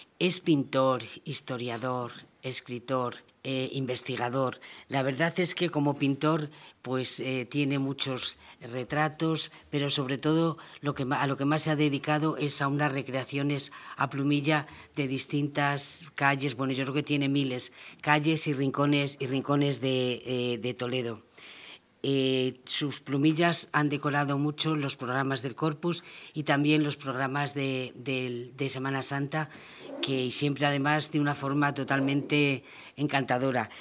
Es pintor, historiador, escritor, investigador. La verdad es que como pintor pues tiene muchos retratos, pero sobre todo a lo que más se ha dedicado es a unas recreaciones a plumilla de distintas calles. Bueno, yo creo que tiene miles, calles y rincones de Toledo. Sus plumillas han decorado mucho los programas del Corpus y también los programas de Semana Santa, que siempre además de una forma totalmente encantadora.